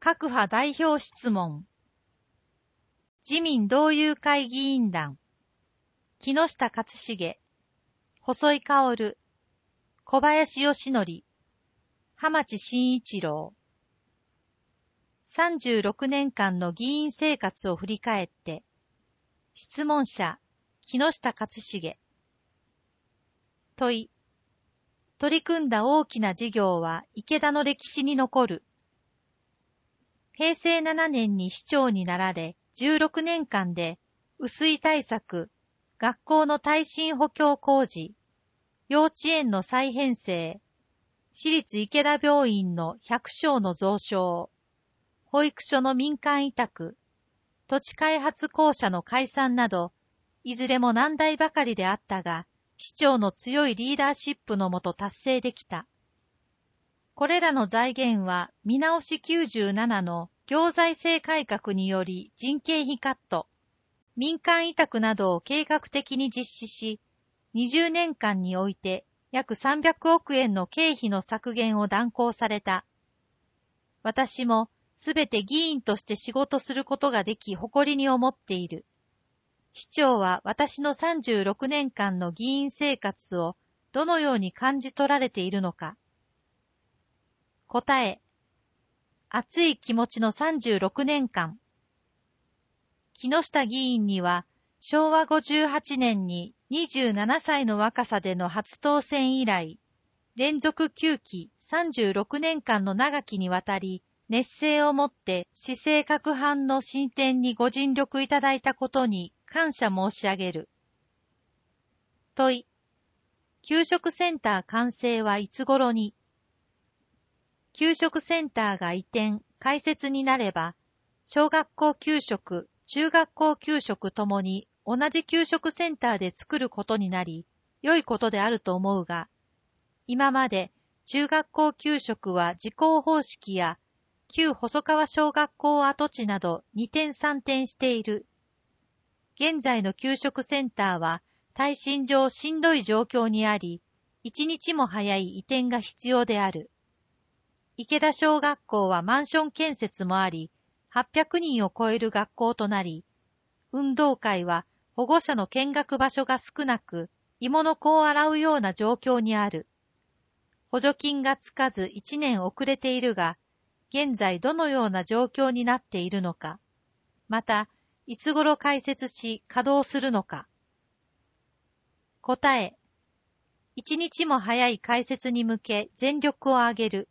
各派代表質問。自民同友会議員団。木下勝重、細井薫、小林義則、浜地慎一郎。36年間の議員生活を振り返って、質問者、木下勝重。問い。取り組んだ大きな事業は池田の歴史に残る。平成7年に市長になられ、16年間で、雨水対策、学校の耐震補強工事、幼稚園の再編成、私立池田病院の100床の増床、保育所の民間委託、土地開発公社の解散など、いずれも難題ばかりであったが、市長の強いリーダーシップのもと達成できた。これらの財源は、見直し97の行財政改革により人件費カット、民間委託などを計画的に実施し、20年間において約300億円の経費の削減を断行された。私もすべて議員として仕事することができ誇りに思っている。市長は私の36年間の議員生活をどのように感じ取られているのか。答え。熱い気持ちの36年間。木下議員には昭和58年に27歳の若さでの初当選以来、連続9期36年間の長きにわたり、熱誠をもって市政各班の進展にご尽力いただいたことに感謝申し上げる。問い。給食センター完成はいつ頃に？給食センターが移転、開設になれば、小学校給食、中学校給食ともに同じ給食センターで作ることになり、良いことであると思うが、今まで中学校給食は自校方式や旧細川小学校跡地など2転3転している。現在の給食センターは耐震上しんどい状況にあり、一日も早い移転が必要である。池田小学校はマンション建設もあり、800人を超える学校となり、運動会は保護者の見学場所が少なく、芋の子を洗うような状況にある。補助金がつかず1年遅れているが、現在どのような状況になっているのか、また、いつ頃開設し稼働するのか。答え。一日も早い開設に向け全力を挙げる。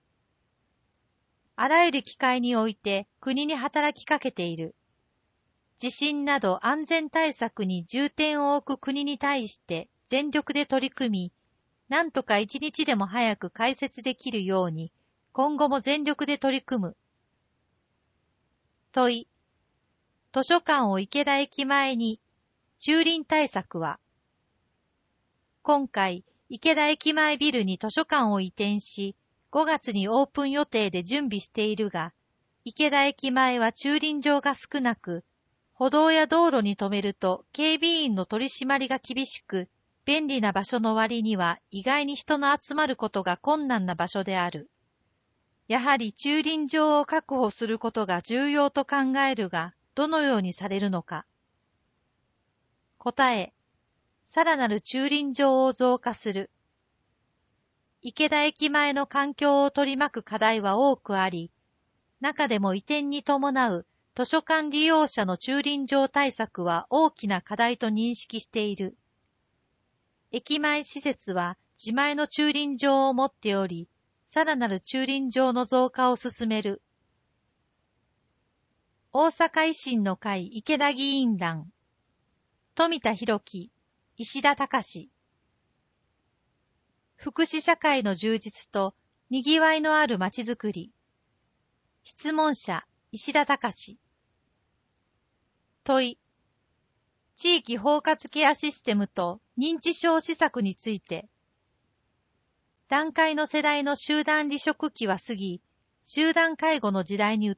あらゆる機会において国に働きかけている。地震など安全対策に重点を置く国に対して全力で取り組み、なんとか一日でも早く開設できるように、今後も全力で取り組む。問い。図書館を池田駅前に、駐輪対策は？今回、池田駅前ビルに図書館を移転し、5月にオープン予定で準備しているが、池田駅前は駐輪場が少なく、歩道や道路に止めると警備員の取り締まりが厳しく、便利な場所の割には意外に人の集まることが困難な場所である。やはり駐輪場を確保することが重要と考えるが、どのようにされるのか。答え。さらなる駐輪場を増加する。池田駅前の環境を取り巻く課題は多くあり、中でも移転に伴う図書館利用者の駐輪場対策は大きな課題と認識している。駅前施設は自前の駐輪場を持っており、さらなる駐輪場の増加を進める。大阪維新の会池田議員団。富田裕樹、石田隆。福祉社会の充実と賑わいのあるまちづくり。質問者、石田隆。問い。地域包括ケアシステムと認知症施策について。団塊の世代の集団離職期は過ぎ、集団介護の時代に移った。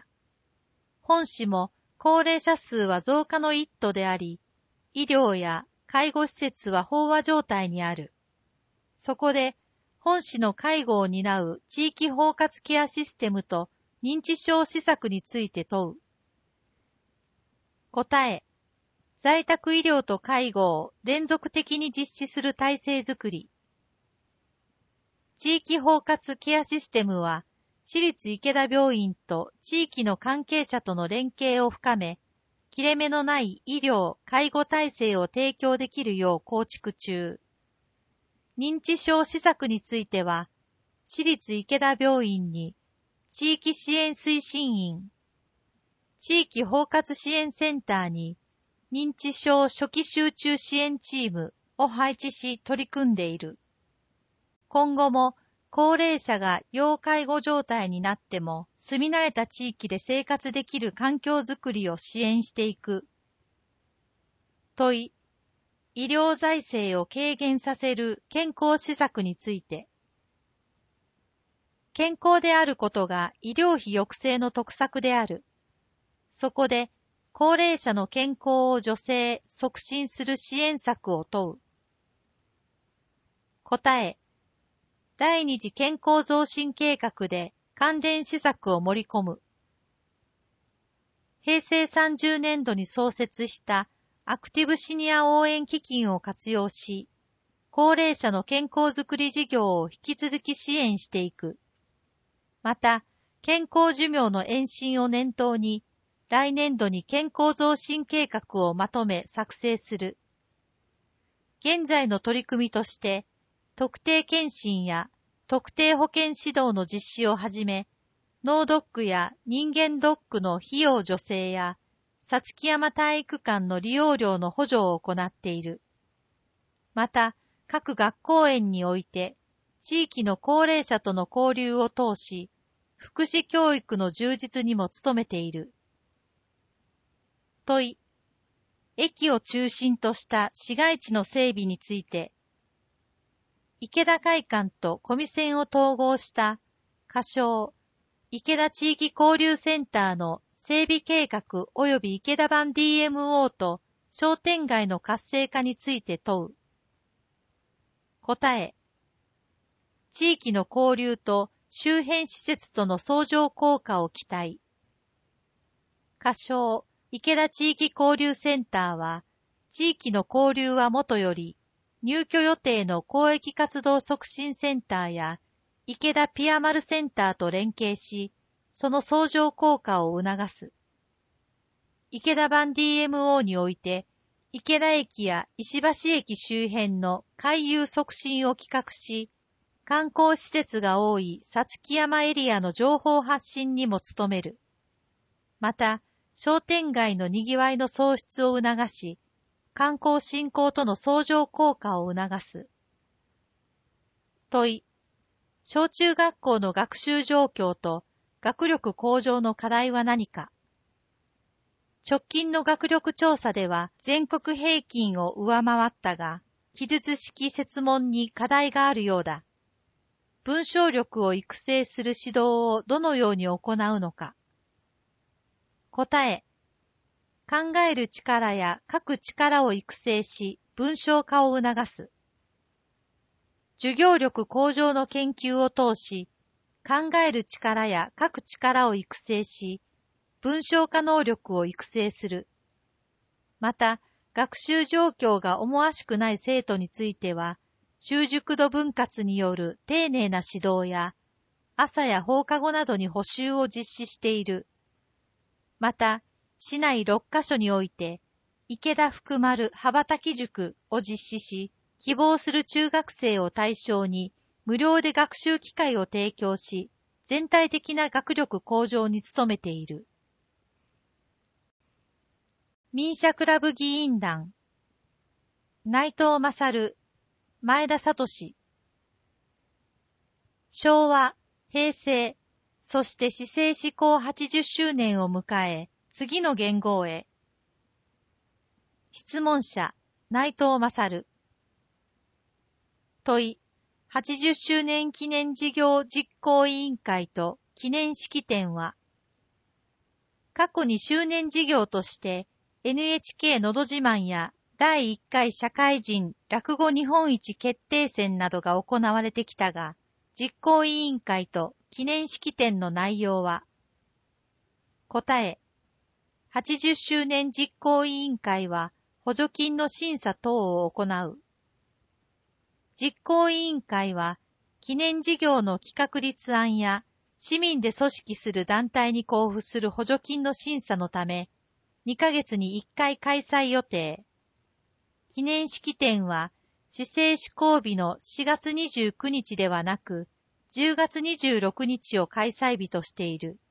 本市も高齢者数は増加の一途であり、医療や介護施設は飽和状態にある。そこで、本市の介護を担う地域包括ケアシステムと認知症施策について問う。答え、在宅医療と介護を連続的に実施する体制づくり。地域包括ケアシステムは、市立池田病院と地域の関係者との連携を深め、切れ目のない医療・介護体制を提供できるよう構築中。認知症施策については、市立池田病院に地域支援推進員、地域包括支援センターに認知症初期集中支援チームを配置し取り組んでいる。今後も高齢者が要介護状態になっても住み慣れた地域で生活できる環境づくりを支援していく。問い、医療財政を軽減させる健康施策について。健康であることが医療費抑制の得策である。そこで、高齢者の健康を助成・促進する支援策を問う。答え、第二次健康増進計画で関連施策を盛り込む。平成30年度に創設したアクティブシニア応援基金を活用し、高齢者の健康づくり事業を引き続き支援していく。また、健康寿命の延伸を念頭に、来年度に健康増進計画をまとめ作成する。現在の取り組みとして、特定健診や特定保健指導の実施をはじめ、脳ドックや人間ドックの費用助成や、さつき山体育館の利用料の補助を行っている。また、各学校園において、地域の高齢者との交流を通し、福祉教育の充実にも努めている。問い、駅を中心とした市街地の整備について、池田会館と小見線を統合した仮称池田地域交流センターの整備計画及び池田版 DMO と商店街の活性化について問う。答え、地域の交流と周辺施設との相乗効果を期待。仮称池田地域交流センターは、地域の交流はもとより、入居予定の公益活動促進センターや池田ピアマルセンターと連携し、その相乗効果を促す。池田版 DMO において、池田駅や石橋駅周辺の回遊促進を企画し、観光施設が多いさつき山エリアの情報発信にも努める。また、商店街の賑わいの創出を促し、観光振興との相乗効果を促す。問い、小中学校の学習状況と学力向上の課題は何か。直近の学力調査では全国平均を上回ったが、記述式設問に課題があるようだ。文章力を育成する指導をどのように行うのか。答え、考える力や書く力を育成し、文章化を促す。授業力向上の研究を通し、考える力や書く力を育成し、文章化能力を育成する。また、学習状況が思わしくない生徒については、習熟度分割による丁寧な指導や、朝や放課後などに補習を実施している。また、市内6カ所において、池田福丸羽ばたき塾を実施し、希望する中学生を対象に無料で学習機会を提供し、全体的な学力向上に努めている。民社クラブ議員団、内藤勝、前田聡。昭和、平成、そして市政施行80周年を迎え、次の元号へ。質問者、内藤勝。問い、80周年記念事業実行委員会と記念式典は、過去に周年事業として NHK のど自慢や第1回社会人落語日本一決定戦などが行われてきたが、実行委員会と記念式典の内容は、 答え、80周年実行委員会は補助金の審査等を行う。実行委員会は、記念事業の企画立案や、市民で組織する団体に交付する補助金の審査のため、2ヶ月に1回開催予定。記念式典は、施政施行日の4月29日ではなく、10月26日を開催日としている。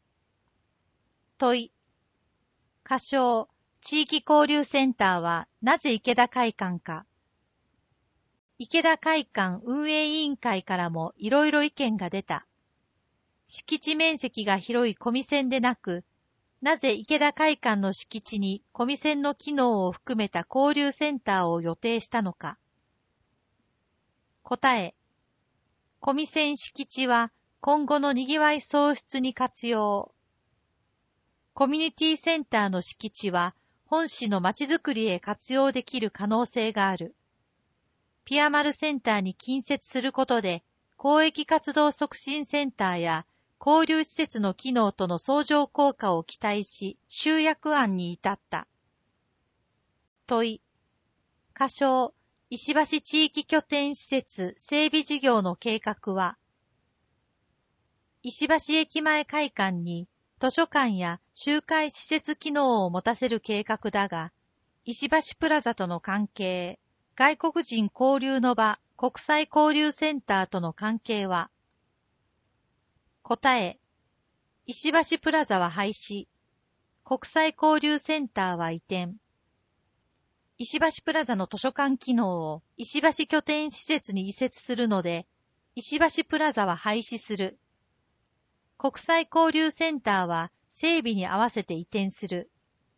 問い。仮称、地域交流センターはなぜ池田会館か。池田会館運営委員会からもいろいろ意見が出た。敷地面積が広い小見線でなく、なぜ池田会館の敷地に小見線の機能を含めた交流センターを予定したのか。答え。小見線敷地は今後の賑わい創出に活用。コミュニティセンターの敷地は本市のまちづくりへ活用できる可能性がある。ピアマルセンターに近接することで、公益活動促進センターや交流施設の機能との相乗効果を期待し、集約案に至った。問い。仮称、石橋地域拠点施設整備事業の計画は、石橋駅前会館に図書館や集会施設機能を持たせる計画だが、石橋プラザとの関係、外国人交流の場国際交流センターとの関係は。答え。石橋プラザは廃止。国際交流センターは移転。石橋プラザの図書館機能を石橋拠点施設に移設するので、石橋プラザは廃止する。国際交流センターは整備に合わせて移転する。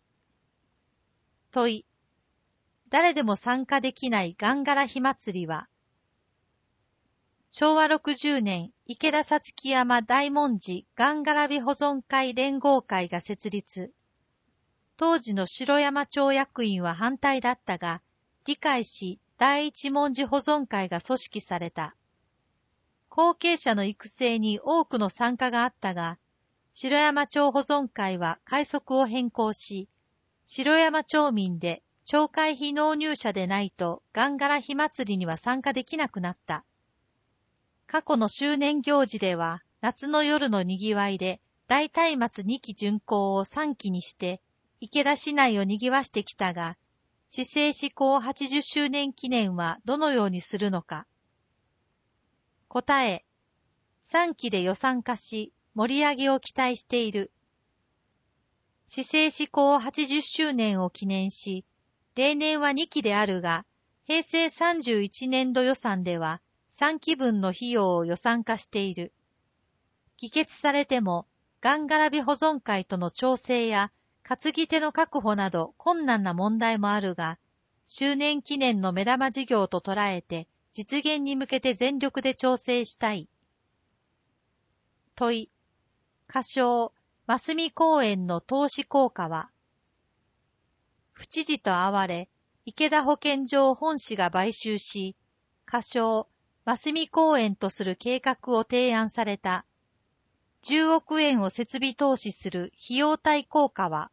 問い。誰でも参加できないガンガラ火祭りは、昭和60年、池田さつき山大文字ガンガラ火保存会連合会が設立。当時の城山町役員は反対だったが、理解し第一文字保存会が組織された。後継者の育成に多くの参加があったが、城山町保存会は会則を変更し、城山町民で町会費納入者でないとガンガラ火祭りには参加できなくなった。過去の周年行事では、夏の夜の賑わいで大松明2期巡行を3期にして、池田市内を賑わしてきたが、市政施行80周年記念はどのようにするのか。答え。3期で予算化し、盛り上げを期待している。市政施行80周年を記念し、例年は2期であるが、平成31年度予算では3期分の費用を予算化している。議決されても、ガンガラ火保存会との調整や担ぎ手の確保など困難な問題もあるが、周年記念の目玉事業と捉えて実現に向けて全力で調整したい。問い。仮称、真澄公園の投資効果は、府知事と会われ、池田保健所を本市が買収し、仮称、真澄公園とする計画を提案された。10億円を設備投資する費用対効果は。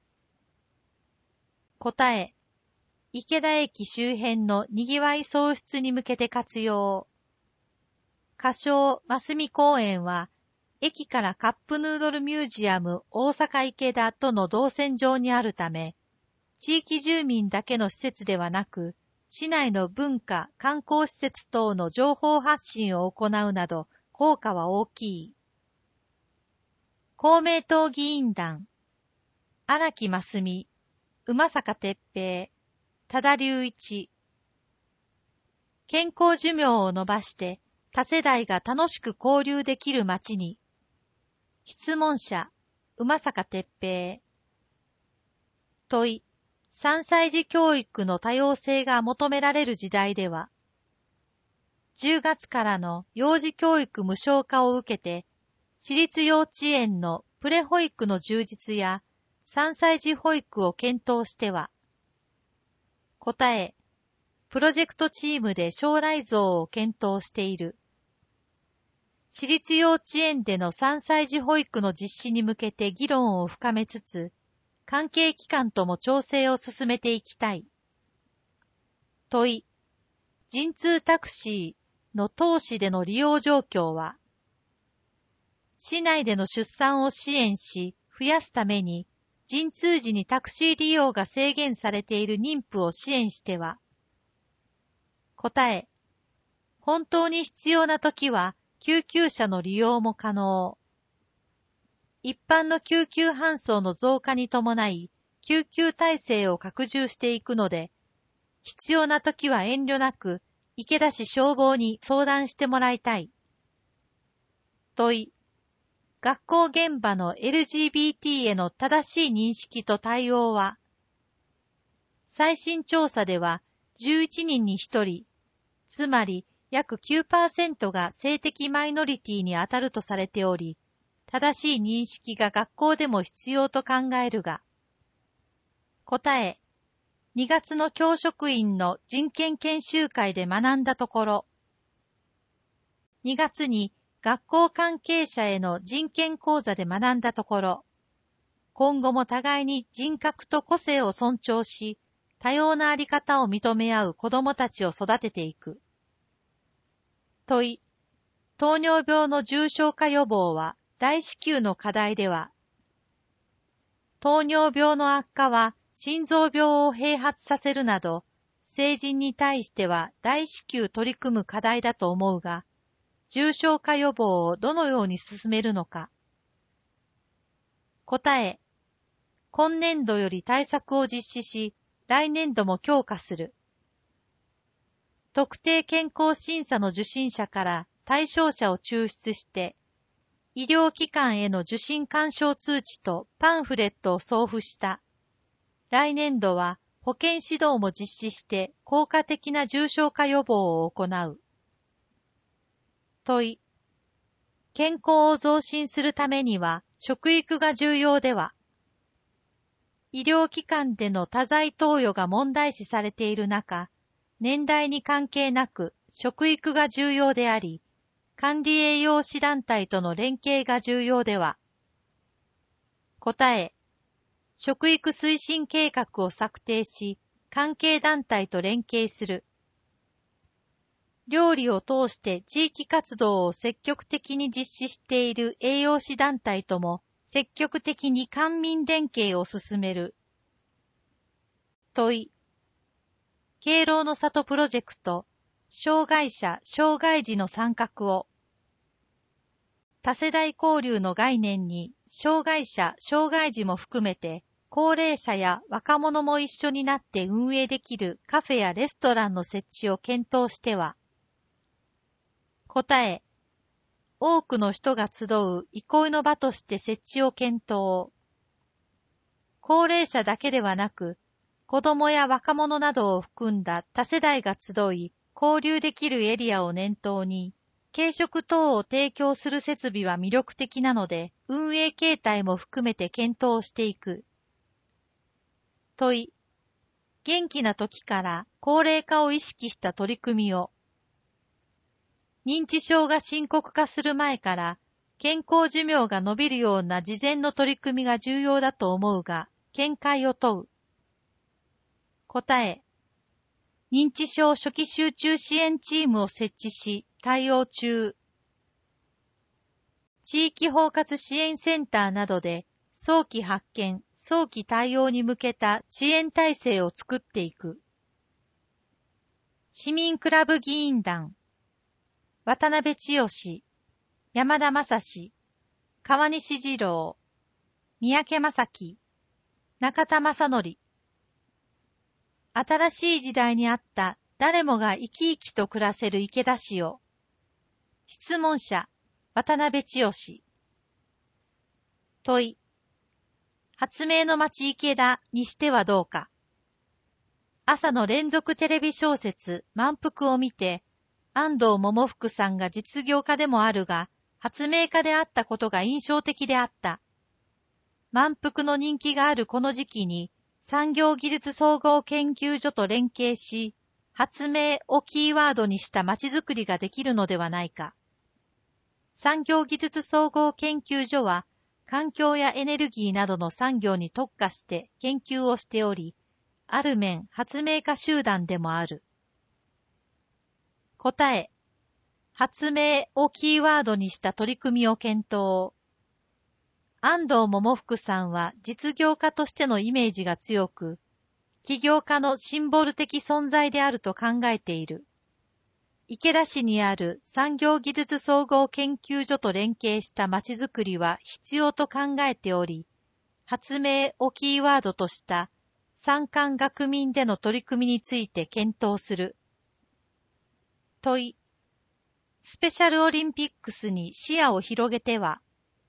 答え。池田駅周辺の賑わい創出に向けて活用。仮称、真澄公園は、駅からカップヌードルミュージアム大阪池田との動線上にあるため、地域住民だけの施設ではなく、市内の文化・観光施設等の情報発信を行うなど、効果は大きい。公明党議員団、荒木真澄、馬坂哲平、多田隆一。健康寿命を延ばして多世代が楽しく交流できる街に。質問者、馬坂哲平。問い、3歳児教育の多様性が求められる時代では、10月からの幼児教育無償化を受けて、私立幼稚園のプレ保育の充実や3歳児保育を検討しては、答え、プロジェクトチームで将来像を検討している。 私立幼稚園での3歳児保育の実施に向けて議論を深めつつ、関係機関とも調整を進めていきたい。問い、陣痛タクシーの当市での利用状況は、市内での出産を支援し、増やすために、陣痛時にタクシー利用が制限されている妊婦を支援しては、答え、本当に必要なときは、救急車の利用も可能。一般の救急搬送の増加に伴い、救急体制を拡充していくので、必要なときは遠慮なく、池田市消防に相談してもらいたい。問い、学校現場の LGBT への正しい認識と対応は、最新調査では11人に1人、つまり約 9% が性的マイノリティに当たるとされており、正しい認識が学校でも必要と考えるが、答え、2月の教職員の人権研修会で学んだところ、2月に学校関係者への人権講座で学んだところ、今後も互いに人格と個性を尊重し、多様なあり方を認め合う子どもたちを育てていく。問い、糖尿病の重症化予防は大至急の課題では、糖尿病の悪化は心臓病を併発させるなど、成人に対しては大至急取り組む課題だと思うが、重症化予防をどのように進めるのか。答え、今年度より対策を実施し、来年度も強化する。特定健康審査の受診者から対象者を抽出して、医療機関への受診勧奨通知とパンフレットを送付した。来年度は保健指導も実施して効果的な重症化予防を行う。問い、健康を増進するためには食育が重要では、医療機関での多剤投与が問題視されている中、年代に関係なく食育が重要であり、管理栄養士団体との連携が重要では。答え、食育推進計画を策定し、関係団体と連携する。料理を通して地域活動を積極的に実施している栄養士団体とも積極的に官民連携を進める。問い、敬老の里プロジェクト、障害者・障害児の参画を、多世代交流の概念に障害者・障害児も含めて高齢者や若者も一緒になって運営できるカフェやレストランの設置を検討しては、答え、多くの人が集う憩いの場として設置を検討。高齢者だけではなく、子供や若者などを含んだ多世代が集い、交流できるエリアを念頭に、軽食等を提供する設備は魅力的なので、運営形態も含めて検討していく。問い、元気な時から高齢化を意識した取り組みを、認知症が深刻化する前から健康寿命が延びるような事前の取り組みが重要だと思うが、見解を問う。答え、認知症初期集中支援チームを設置し、対応中。地域包括支援センターなどで早期発見、早期対応に向けた支援体制を作っていく。市民クラブ議員団、渡辺千代、山田正史、川西二郎、三宅正樹、中田正則。新しい時代にあった誰もが生き生きと暮らせる池田市を。質問者、渡辺千代。問い、発明の町池田にしてはどうか。朝の連続テレビ小説満腹を見て、安藤桃福さんが実業家でもあるが、発明家であったことが印象的であった。満腹の人気があるこの時期に、産業技術総合研究所と連携し、発明をキーワードにした街づくりができるのではないか。 産業技術総合研究所は、環境やエネルギーなどの産業に特化して研究をしており、ある面発明家集団でもある。答え。発明をキーワードにした取り組みを検討。安藤桃福さんは実業家としてのイメージが強く、起業家のシンボル的存在であると考えている。池田市にある産業技術総合研究所と連携したまちづくりは必要と考えており、発明をキーワードとした産官学民での取り組みについて検討する。問い。スペシャルオリンピックスに視野を広げては、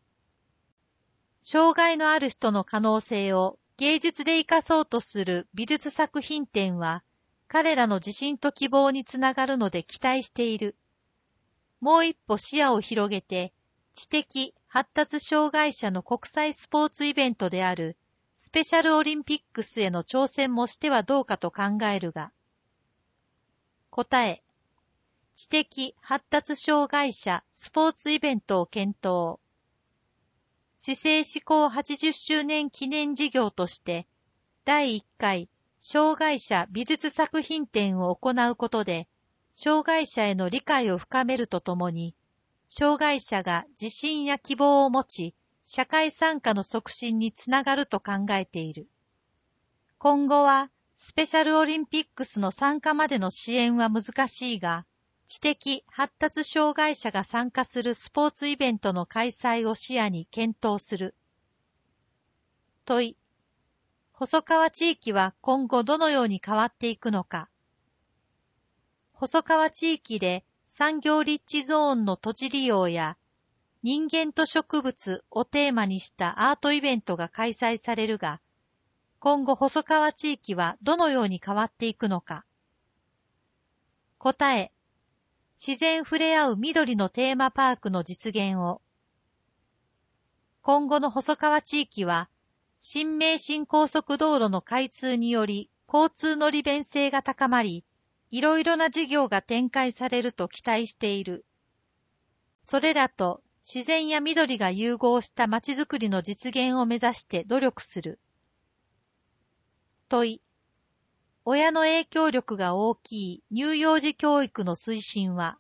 障害のある人の可能性を芸術で生かそうとする美術作品展は、彼らの自信と希望につながるので期待している。もう一歩視野を広げて、知的発達障害者の国際スポーツイベントであるスペシャルオリンピックスへの挑戦もしてはどうかと考えるが。答え。知的発達障害者スポーツイベントを検討。市政施行80周年記念事業として、第1回障害者美術作品展を行うことで、障害者への理解を深めるとともに、障害者が自信や希望を持ち、社会参加の促進につながると考えている。今後は、スペシャルオリンピックスの参加までの支援は難しいが、知的発達障害者が参加するスポーツイベントの開催を視野に検討する。問い。細川地域は今後どのように変わっていくのか。細川地域で産業立地ゾーンの土地利用や人間と植物をテーマにしたアートイベントが開催されるが、今後細川地域はどのように変わっていくのか。答え。自然触れ合う緑のテーマパークの実現を。今後の細川地域は、新名神高速道路の開通により交通の利便性が高まり、いろいろな事業が展開されると期待している。それらと自然や緑が融合したまちづくりの実現を目指して努力する。問い。親の影響力が大きい乳幼児教育の推進は、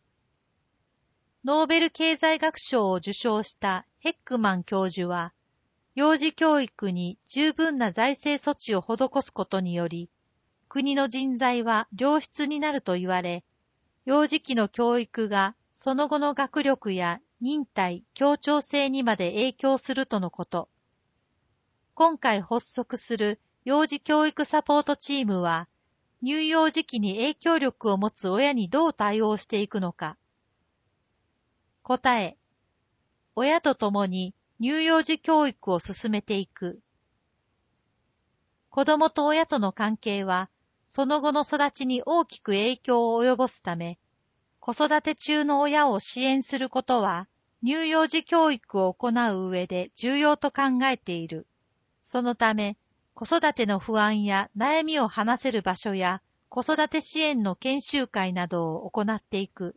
ノーベル経済学賞を受賞したヘックマン教授は、幼児教育に十分な財政措置を施すことにより、国の人材は良質になると言われ、幼児期の教育がその後の学力や忍耐、協調性にまで影響するとのこと。今回発足する幼児教育サポートチームは、乳幼児期に影響力を持つ親にどう対応していくのか。答え。親と共に乳幼児教育を進めていく。子供と親との関係は、その後の育ちに大きく影響を及ぼすため、子育て中の親を支援することは、乳幼児教育を行う上で重要と考えている。そのため、子育ての不安や悩みを話せる場所や子育て支援の研修会などを行っていく。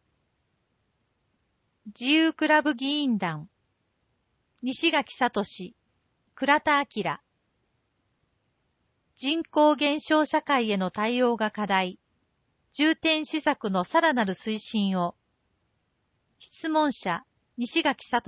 自由クラブ議員団、西垣聡、倉田明。人口減少社会への対応が課題、重点施策のさらなる推進を。質問者、西垣聡。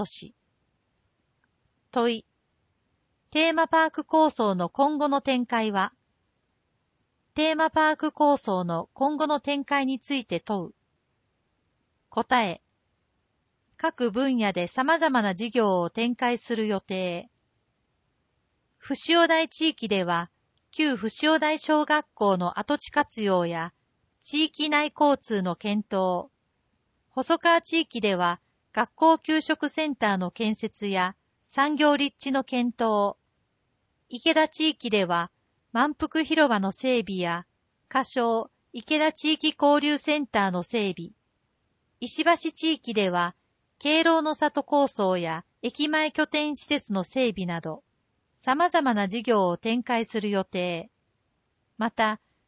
問い。テーマパーク構想の今後の展開は。テーマパーク構想の今後の展開について問う。答え。各分野で様々な事業を展開する予定。伏尾台地域では、旧伏尾台小学校の跡地活用や、地域内交通の検討。細川地域では、学校給食センターの建設や、産業立地の検討。池田地域では、満腹広場の整備や、仮称、池田地域交流センターの整備。石橋地域では、敬老の里構想や駅前拠点施設の整備など、様々な事業を展開する予定。また、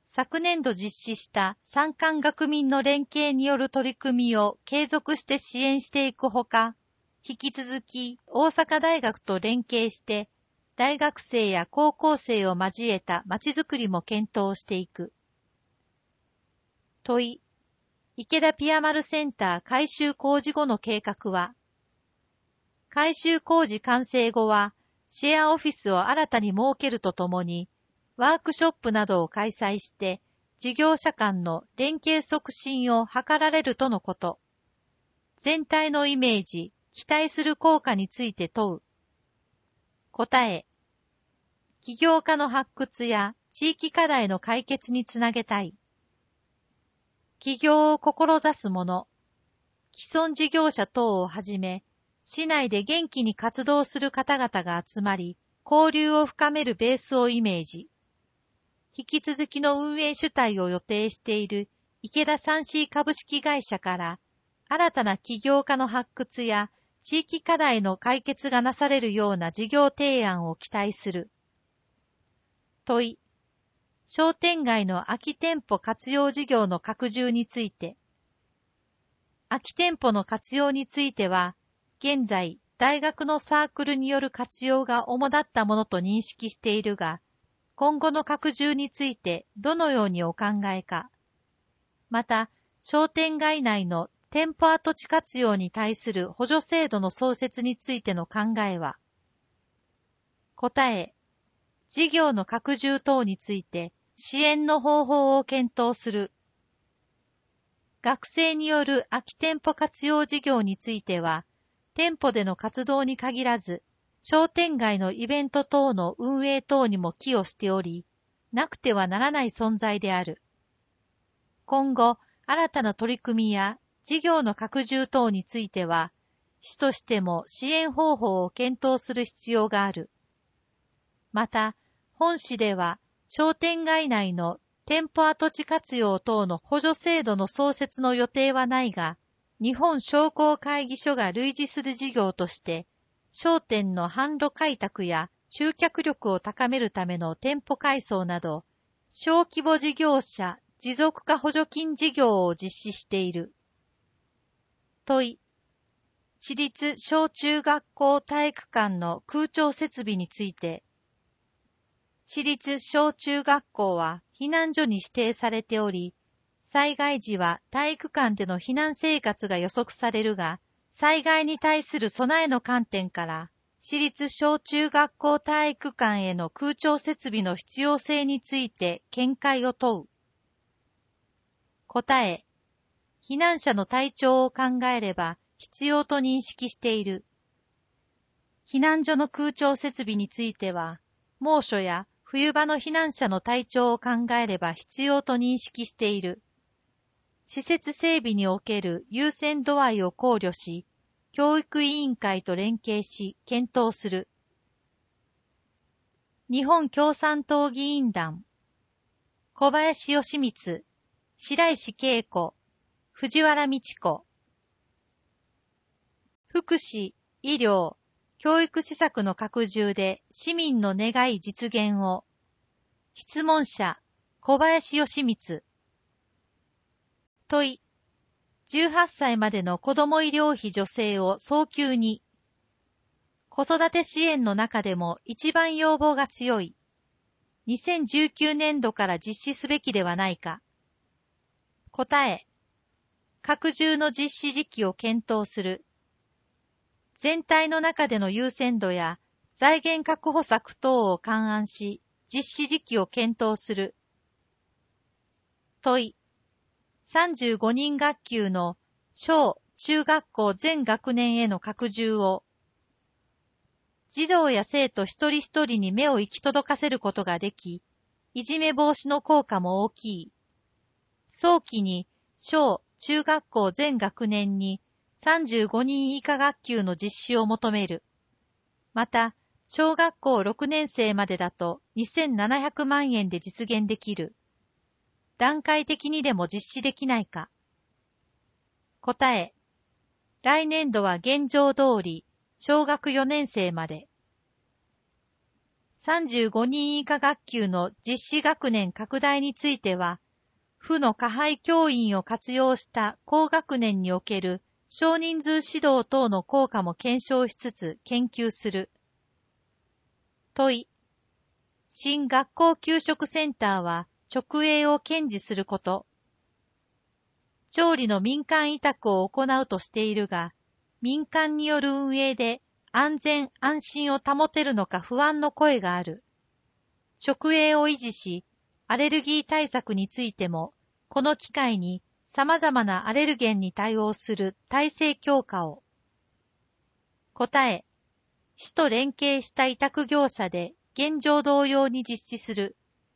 昨年度実施した産官学民の連携による取り組みを継続して支援していくほか、引き続き大阪大学と連携して大学生や高校生を交えたまちづくりも検討していく。問い、池田ピアマルセンター改修工事後の計画は、改修工事完成後はシェアオフィスを新たに設けるとともに、ワークショップなどを開催して、事業者間の連携促進を図られるとのこと。全体のイメージ、期待する効果について問う。答え。起業家の発掘や地域課題の解決につなげたい。起業を志す者、既存事業者等をはじめ、市内で元気に活動する方々が集まり、交流を深めるベースをイメージ。引き続きの運営主体を予定している池田 3C 株式会社から、新たな起業家の発掘や地域課題の解決がなされるような事業提案を期待する。問い、商店街の空き店舗活用事業の拡充について。空き店舗の活用については、現在、大学のサークルによる活用が主だったものと認識しているが、今後の拡充についてどのようにお考えか。また、商店街内の店舗跡地活用に対する補助制度の創設についての考えは。答え、事業の拡充等について支援の方法を検討する。学生による空き店舗活用事業については、店舗での活動に限らず、商店街のイベント等の運営等にも寄与しており、なくてはならない存在である。今後、新たな取り組みや事業の拡充等については、市としても支援方法を検討する必要がある。また、本市では商店街内の店舗跡地活用等の補助制度の創設の予定はないが、日本商工会議所が類似する事業として、商店の販路開拓や集客力を高めるための店舗改装など、小規模事業者持続化補助金事業を実施している。問い、私立小中学校体育館の空調設備について、私立小中学校は避難所に指定されており、災害時は体育館での避難生活が予測されるが、災害に対する備えの観点から、私立小中学校体育館への空調設備の必要性について見解を問う。答え、避難者の体調を考えれば必要と認識している。避難所の空調設備については、猛暑や冬場の避難者の体調を考えれば必要と認識している。施設整備における優先度合いを考慮し、教育委員会と連携し検討する。日本共産党議員団、小林義光、白石恵子、藤原道子。福祉、医療、教育施策の拡充で市民の願い実現を。質問者、小林義光。問い、18歳までの子ども医療費助成を早急に。子育て支援の中でも一番要望が強い。2019年度から実施すべきではないか。答え、拡充の実施時期を検討する。全体の中での優先度や財源確保策等を勘案し、実施時期を検討する。問い、35人学級の小・中学校全学年への拡充を。児童や生徒一人一人に目を行き届かせることができ、いじめ防止の効果も大きい。早期に小・中学校全学年に35人以下学級の実施を求める。また、小学校6年生までだと2700万円で実現できる。段階的にでも実施できないか。答え、来年度は現状通り、小学4年生まで。 35人以下学級の実施学年拡大については、府の加配教員を活用した高学年における少人数指導等の効果も検証しつつ研究する。問い。新学校給食センターは直営を堅持すること。調理の民間委託を行うとしているが、民間による運営で安全安心を保てるのか不安の声がある。直営を維持し、アレルギー対策についても、この機会に様々なアレルゲンに対応する体制強化を。答え。市と連携した委託業者で現状同様に実施する。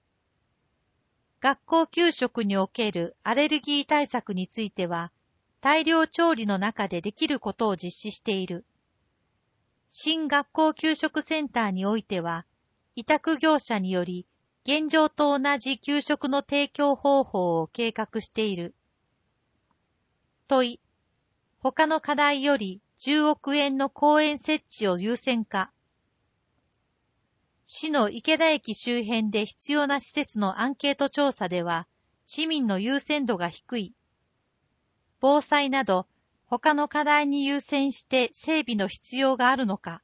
学校給食におけるアレルギー対策については、大量調理の中でできることを実施している。新学校給食センターにおいては、委託業者により、現状と同じ給食の提供方法を計画している。問い。他の課題より10億円の公園設置を優先化。市の池田駅周辺で必要な施設のアンケート調査では、市民の優先度が低い。防災など、他の課題に優先して整備の必要があるのか。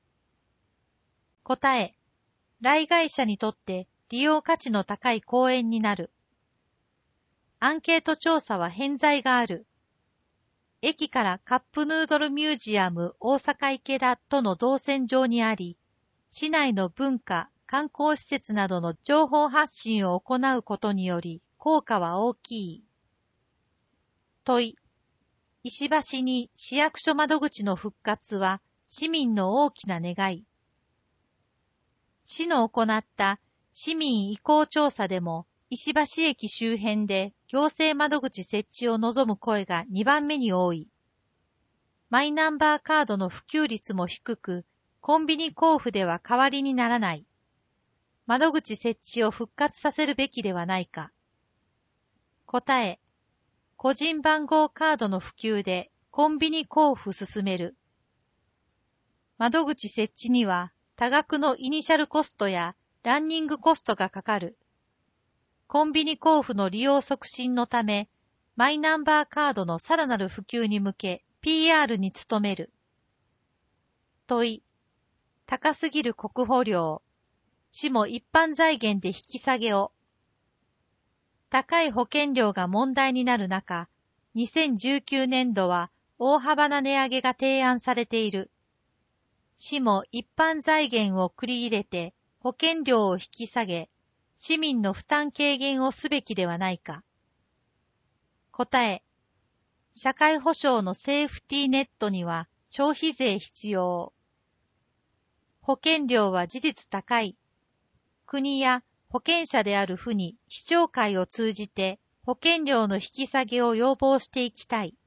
答え。来街者にとって利用価値の高い公園になる。アンケート調査は偏在がある。駅からカップヌードルミュージアム大阪池田との動線上にあり、市内の文化、観光施設などの情報発信を行うことにより効果は大きい。問い。石橋に市役所窓口の復活は市民の大きな願い。市の行った市民意向調査でも石橋駅周辺で行政窓口設置を望む声が2番目に多い。マイナンバーカードの普及率も低く、コンビニ交付では代わりにならない。窓口設置を復活させるべきではないか。答え。個人番号カードの普及でコンビニ交付進める。窓口設置には多額のイニシャルコストやランニングコストがかかる。コンビニ交付の利用促進のため、マイナンバーカードのさらなる普及に向け PR に努める。問い。高すぎる国保料。市も一般財源で引き下げを。高い保険料が問題になる中、2019年度は大幅な値上げが提案されている。市も一般財源を繰り入れて保険料を引き下げ、市民の負担軽減をすべきではないか。答え。社会保障のセーフティーネットには消費税必要。保険料は事実高い。国や保険者である府に市長会を通じて保険料の引き下げを要望していきたい。